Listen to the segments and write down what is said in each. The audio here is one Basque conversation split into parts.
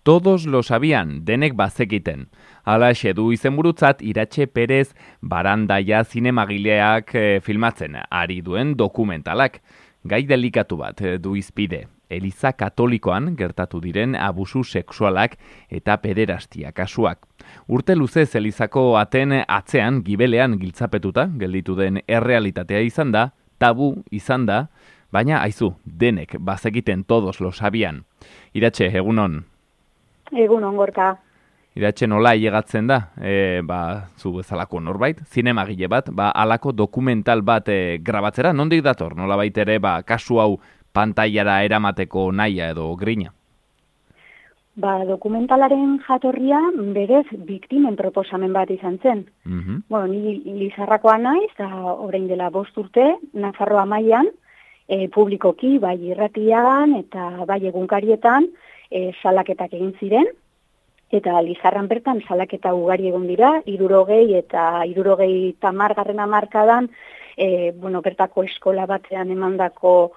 todos lo sabían, denek bazekiten. Halaxe du izenburutzat Iratxe Perez Barandaia zinemagileak filmatzen ari duen dokumentalak. Gai delikatu bat du izpide. Eliza Katolikoan gertatu diren abusu sexualak eta pederastia kasuak. Urte luzez Elizako aten atzean gibelean giltzapetuta gelditu den errealitatea izan da, tabu izan da, baina aizu, denek bazekiten todos lo sabían. Iratxe, egunon. Egunon, Gorka. Iratxe, nola hilegatzen da, zu bezalako norbait, zinemagile bat, alako dokumental bat grabatzera, nondik dator, nola ere, kasu hau pantailara eramateko nahia edo grina? Dokumentalaren jatorria berez biktimen proposamen bat izan zen. Ni Lizarrakoa naiz, orain dela 5 urte, Nafarroa mailan, publikoki, bai irratian eta bai egunkarietan, salaketak egin ziren, eta Lizarran bertan salaketa ugari egon dira, 60 eta 70 hamarkadan, bertako eskola batean emandako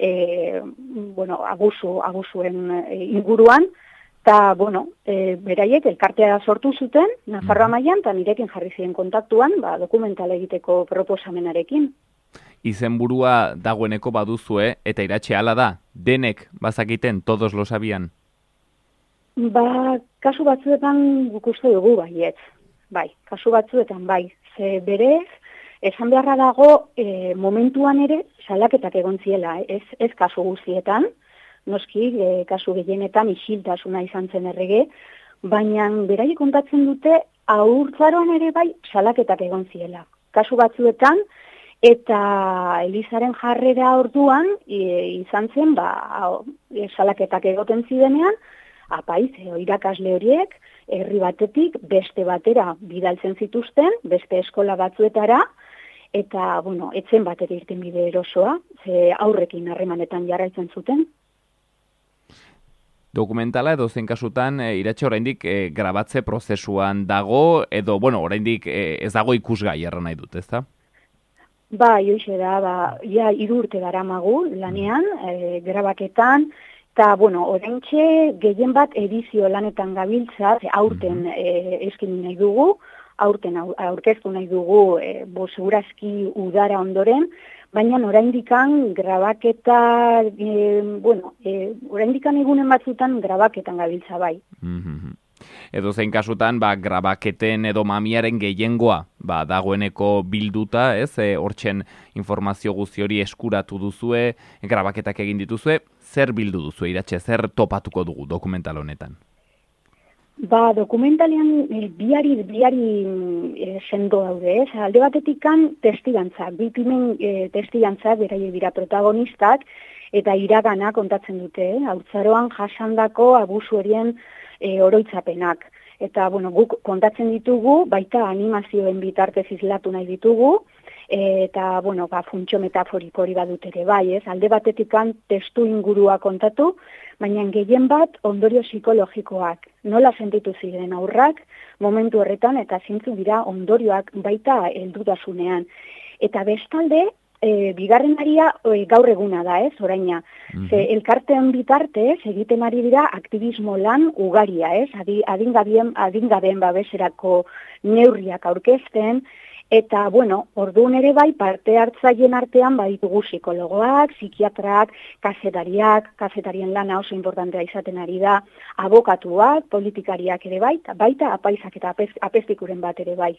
abusuen inguruan, eta, beraiek elkartea sortu zuten, Nafarroa mailan, eta nirekin jarri ziren kontaktuan, dokumentala egiteko proposamenarekin. Izenburua dagoeneko baduzue, eta Iratxe hala da, denek bazakiten, todos lo sabían? Kasu batzuetan guk uste dugu baietz. Bai, kasu batzuetan bai. Ze berez, esan beharra dago momentuan ere salaketak egon ziela, ez kasu guztietan, noski kasu gehienetan isiltasuna izan zen errege, baina beraiek kontatzen dute haurtzaroan ere bai salaketak egon ziela. Kasu batzuetan, eta Elizaren jarrera orduan izan zen, salaketak egoten zidenean, apaiz, irakasle horiek, herri batetik beste batera bidaltzen zituzten, beste eskola batzuetara, eta, etzen batera irten bide erosoa, ze aurrekin harremanetan jarraitzen zuten. Dokumentala edo zen kasutan, Iratxe oraindik grabatze prozesuan dago, edo, oraindik ez dago ikusgai erran nahi dut, ezta? Joixe da, 3 urte daramagu lanean, grabaketan, eta, oraintxe gehien bat edizio lanetan gabiltza, aurten eskin nahi dugu, aurten aurkeztu nahi dugu, segurazki udara ondoren, baina oraindikan grabaketa, oraindikan egunen batzutan grabaketan gabiltza bai. Edo zein kasutan, grabaketen edo mamiaren gehiengoa, dagoeneko bilduta, hortzen informazio guzti hori eskuratu duzue, grabaketak egin dituzue, zer bildu duzue, Iratxe, zer topatuko dugu dokumental honetan? Dokumentalean biari sendo daude, alde batetikan testigantza, biktimen testigantza beraiek dira protagonistak, eta iragana kontatzen dute, haurtzaroan jasandako abusu horien oroitzapenak. Eta, guk kontatzen ditugu, baita animazioen bitartez islatu nahi ditugu, eta, funtzio metaforiko hori badut ere bai, alde batetikan testu ingurua kontatu, baina gehien bat ondorio psikologikoak, nola sentitu ziren aurrak, momentu horretan, eta zintzu dira ondorioak baita heldutasunean. Eta bestalde, bigarren aria gaur eguna da, oraina. Elkartean bitartez egiten ari dira aktivismo lan ugaria, adingabeen babeserako neurriak aurkezten, eta, orduan ere bai parte hartzaileen artean baditugu psikologoak, psikiatrak, kazetarien lana oso importantea izaten ari da, abokatuak, politikariak ere bai, baita apaizak eta apestikuren bat ere bai.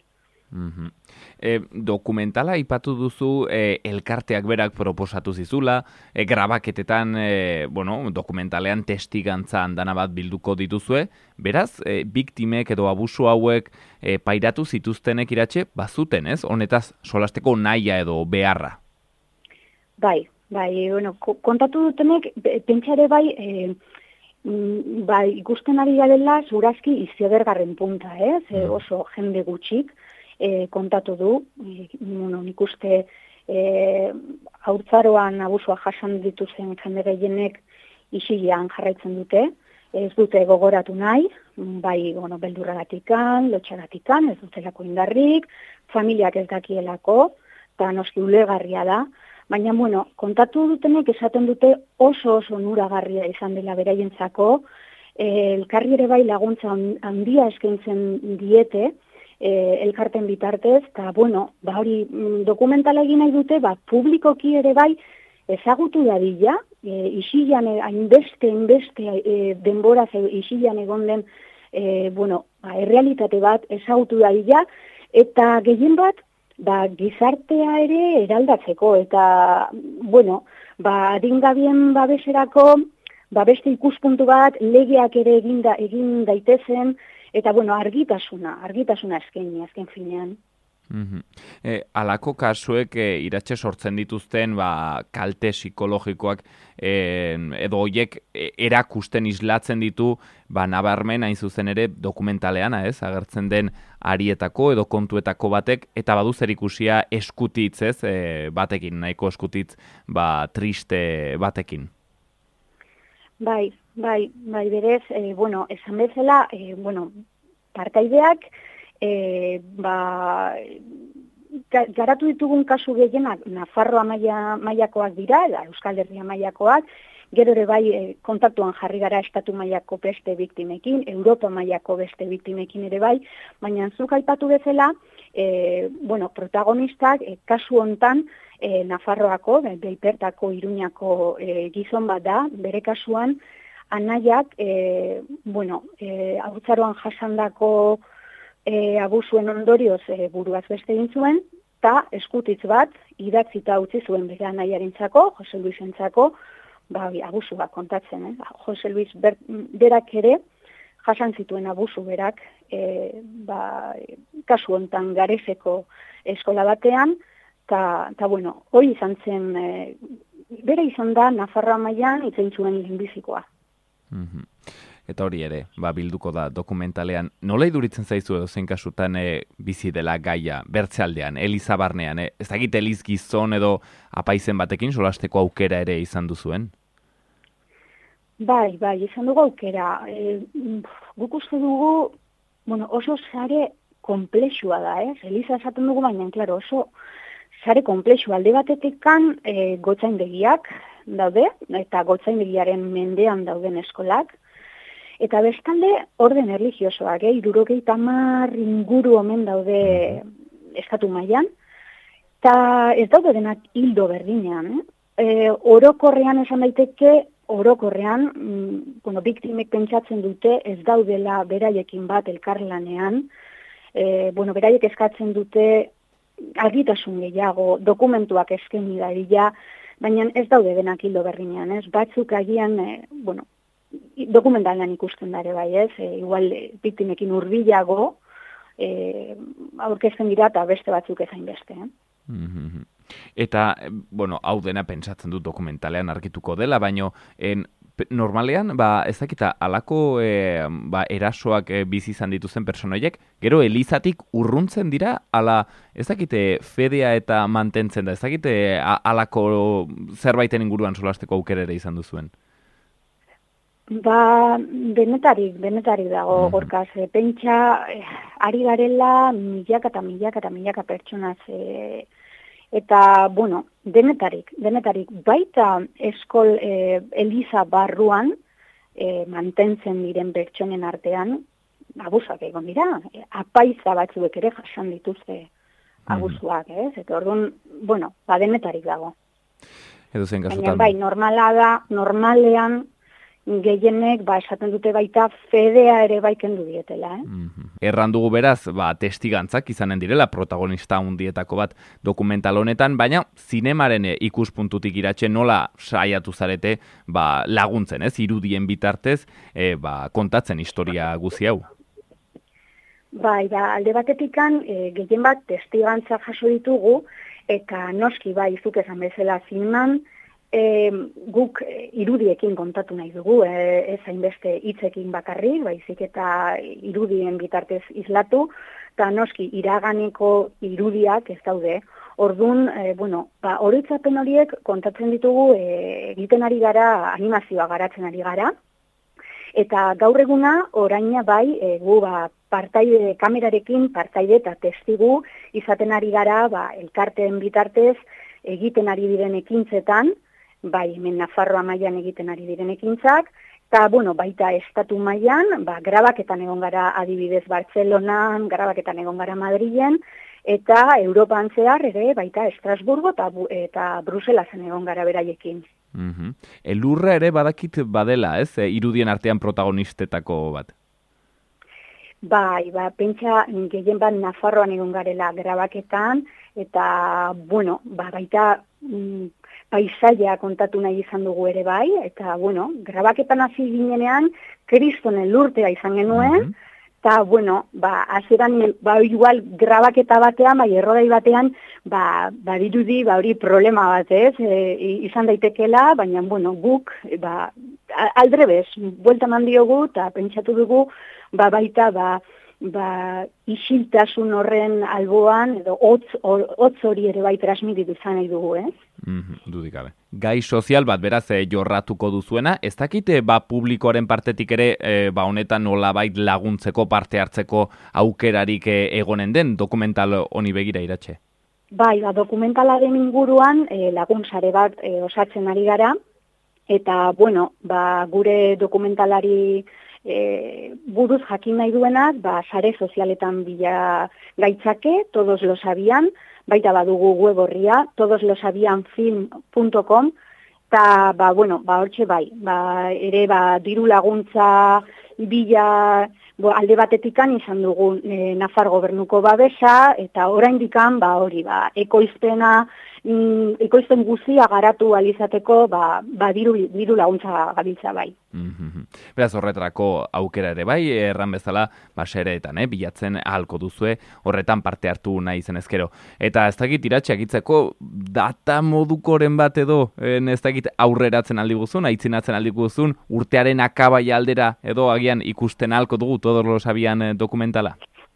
Dokumentala aipatu duzu elkarteak berak proposatu zizula, grabaketetan, dokumentalean testigantza handana bat bilduko dituzue, beraz, biktimek edo abusu hauek pairatu zituztenek Iratxe, bazuten, ez? Honetaz, solasteko nahia edo beharra. Bai, kontatu dutenek, pentsare bai, ikusten ari garela zurazki izebergarren punta, oso jende gutxik, kontatu du, nik uste haurtzaroan abusua jasan dituzen jende gehienek isilean jarraitzen dute, ez dute gogoratu nahi, bai, beldurragatikan, lotxagatikan, ez dutelako indarrik, familiak ez dakielako, eta noski ulergarria da, baina, kontatu dutenek esaten dute oso nuragarria izan dela beraientzako, elkarri ere bai laguntza handia eskaintzen diete, elkarten bitartez, eta, bueno, hori dokumentala egin nahi dute, publikoki ere bai ezagutu dadila, isilan, hainbeste denboraz isilan egon den, errealitate bat ezagutu dadila, eta gehien bat, gizartea ere eraldatzeko, eta, adingabien babeserako, beste ikuspuntu bat, legeak ere egin daitezen, eta, argitasuna azken finean. Alako kasuek iratxe sortzen dituzten kalte psikologikoak edo hoiek erakusten islatzen ditu nabarmen hain zuzen ere dokumentalean agertzen den arietako edo kontuetako batek eta badu zerikusia eskutitz batekin, nahiko eskutitz triste batekin. Bai, berez, esan bezala, partaideak, garatu ditugun kasu gehienak Nafarroa mailakoak dira, Euskal Herria mailakoak, gero ere bai kontaktuan jarri gara estatu mailako beste biktimekin, Europa mailako beste biktimekin ere bai, baina zuk aipatu bezala, protagonistak kasu hontan Nafarroako, Beipertako, Iruñako gizon bat da, bere kasuan, anaiak, haurtzaroan jasandako abusuen ondorioz buruaz beste egin zuen, eta eskutitz bat idatzita utzi zuen bere anaiarentzako, Jose Luisentzako, abusua kontatzen. Jose Luis berak ere jasan zituen abusu berak, kasu hontan Gareseko eskola batean, eta hori izan zen, bere izan da Nafarroa mailan itzen zuen lehenbizikoa. Eta hori ere, bilduko da dokumentalean. Nola iduritzen zaizu edo zein kasutan bizi dela gaia, bertzealdean, Eliza barnean, ez dakit Eliz gizon edo apaizen batekin solasteko aukera ere izan duzuen? Bai, izan dugu aukera. Guk uste dugu, oso sare komplexua da, Eliza esaten dugu, baina, klaro, oso sare komplexua. Alde batetik kan gotzaindegiak daude, eta gotzaindegiaren mendean dauden eskolak, eta bestalde orden erlijiosoak, 70 inguru omen daude estatu mailan, eta ez daude denak hildo berdinean. Orokorrean esan daiteke, biktimek pentsatzen dute ez daudela beraiekin bat elkarlanean, beraiek eskatzen dute argitasun gehiago, dokumentuak eskaini dadila, baina ez daude denak hildo berdinean, batzuk agian, dokumentalan ikusten dare bai, igual biktimekin hurbilago aurkezten dira eta beste batzuk ezain beste. Eta, hau dena pentsatzen dut dokumentalean argituko dela, baina normalean, ez dakita, alako erasoak bizi izan dituzen personoiek, gero Elizatik urruntzen dira, ala, ez dakite fedea eta mantentzen da, ez dakite alako zerbaiten inguruan solasteko aukera ere izan duzuen? Denetarik dago gorkaz. Pentsa, ari garela milaka eta milaka pertsonaz. Eta, denetarik. Baita eskol Eliza barruan mantentzen diren pertsonen artean, abusak egon dira. Apaiza batzuek ere jasan dituzte abusuak, Eta orduan, denetarik dago. Baina, normalean, gehienek, esaten dute baita fedea ere kendu dietela. Erran dugu beraz, testigantzak izanen direla, protagonista hundietako bat dokumental honetan, baina zinemaren ikuspuntutik iratxe nola saiatu zarete laguntzen, irudien bitartez, kontatzen historia guzi hau. Alde batetikan, gehien bat testigantza jaso ditugu, eta noski zuk esan bezala filman, guk irudiekin kontatu nahi dugu, ez hainbeste hitzekin bakarrik, baizik eta irudien bitartez islatu, eta noski iraganeko irudiak ez daude. Orduan, oroitzapen horiek kontatzen ditugu egiten ari gara, animazioa garatzen ari gara, eta gaur eguna oraina gu partaide kamerarekin, partaide eta testigu izaten ari gara elkarteen bitartez egiten ari diren ekintzetan, hemen Nafarroa mailan egiten ari diren ekintzak, Eta, bueno, baita estatu mailan, grabaketan egon gara adibidez Bartzelonan, grabaketan egon gara Madrilen, eta Europan zehar ere baita Estrasburgo eta Bruselasen egon gara beraiekin. Elurra ere badakit badela, ez? Irudien artean protagonistetako bat. Bai, pentsa gehien bat Nafarroan egon garela grabaketan, eta, bueno, baita paisaia kontatu nahi izan dugu ere bai, eta, bueno, grabaketan hasi ginenean, Kristonen lurtea izan genuen, eta, bueno, hasieran igual grabaketa batean, errodai batean, badirudi, hori problema bat, ez, izan daitekela, baina, bueno, guk, aldrebez, buelta mandiogu, eta pentsatu dugu, baita, isiltasun horren alboan, edo hotz hori ere bai transmititu izan nahi dugu, ez? Dudik gabe. Gai sozial bat beraz jorratuko duzuena, ez dakite publikoaren partetik ere honetan nolabait laguntzeko parte hartzeko aukerarik egonen den dokumental honi begira Iratxe? Bai, dokumentalaren inguruan laguntzare bat osatzen ari gara, eta, bueno, gure dokumentalari buruz jakin nahi duenak, sare sozialetan bila gaitzake, todos lo sabían, baita badugu web horria, todoslosabianfilm.com, eta, bueno, hortxe bai, ere, diru laguntza bila alde batetikan izan dugu Nafar gobernuko babesa, eta oraindikan, hori, ekoizpen guztia garatu alizateko, diru laguntza gabiltza bai. Beraz horretarako aukera ere bai, erran bezala, sereetan, bilatzen ahalko duzue, horretan parte hartu nahi zen ezkero. Eta ez dakit Iratxe agitzeko data modukoren bat edo, ez dakit aurreratzen aldi guzun, aitzinatzen aldi guzun, urtearen akabai aldera edo agian ikusten ahalko dugu Todos lo sabían dokumentala?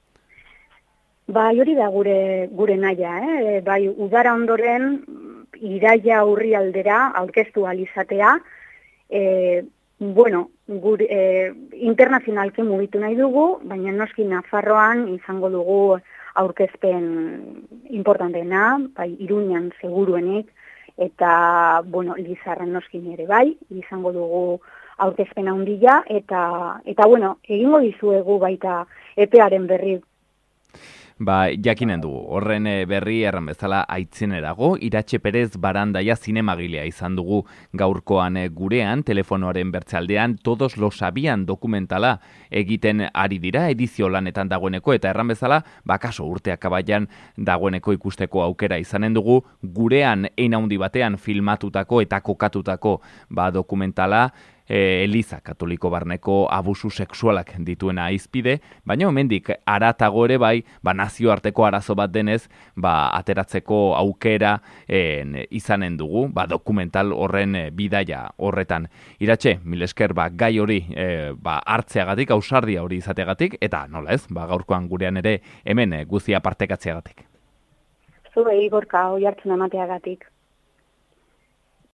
Hori da gure nahia, bai udara ondoren iraila urri aldera aurkeztu alizatea, bueno, internazionalke mugitu nahi dugu, baina noski Nafarroan izango dugu aurkezpen importanteena, Iruñan seguruenik, eta, bueno, Lizarran noskin ere bai, izango dugu aurkezpen handia, eta, bueno, egingo dizuegu baita epearen berri. Jakinen dugu, horren berri erran bezala aitzinerago, Iratxe Perez Barandaia zinemagilea izan dugu gaurkoan gurean, telefonoaren bertzealdean, Todos lo sabían dokumentala egiten ari dira, edizio lanetan dagoeneko, eta erran bezala, kaso urteak abaian dagoeneko ikusteko aukera izanen dugu, gurean ein handi batean filmatutako eta kokatutako dokumentala, Eliza Katoliko barneko abusu sexualak dituena aizpide, baina hemendik haratago ere bai, nazioarteko arazo bat denez, ateratzeko aukera izanen dugu, dokumental horren bidaia horretan. Iratxe, mil esker gai hori hartzeagatik, ausardia hori izateagatik, eta nola ez, gaurkoan gurean ere hemen guztia partekatzeagatik. Zuei Gorka hori hartzen emateagatik.